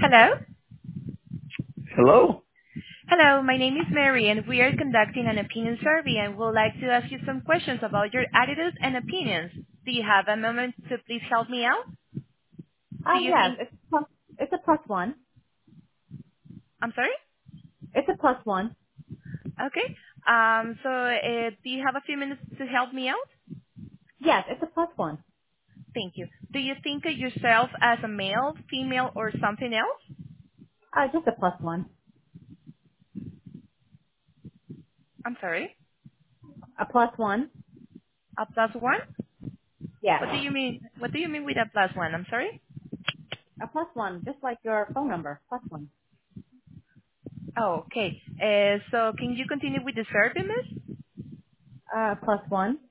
Hello? Hello? Hello, my name is Mary, and we are conducting an opinion survey and would like to ask you some questions about your attitudes and opinions. Do you have a moment to please help me out? Do you Yes, think... it's a plus one. I'm sorry? It's a plus one. Okay. Do you have a few minutes to help me out? Yes, it's a plus one. Thank you. Do you think of yourself as a male, female, or something else? Just a plus one. I'm sorry? A plus one? A plus one? Yes. What do you mean? What do you mean with a plus one? I'm sorry? A plus one, just like your phone number. Plus one. Oh, okay. So can you continue with the survey, miss? Plus one.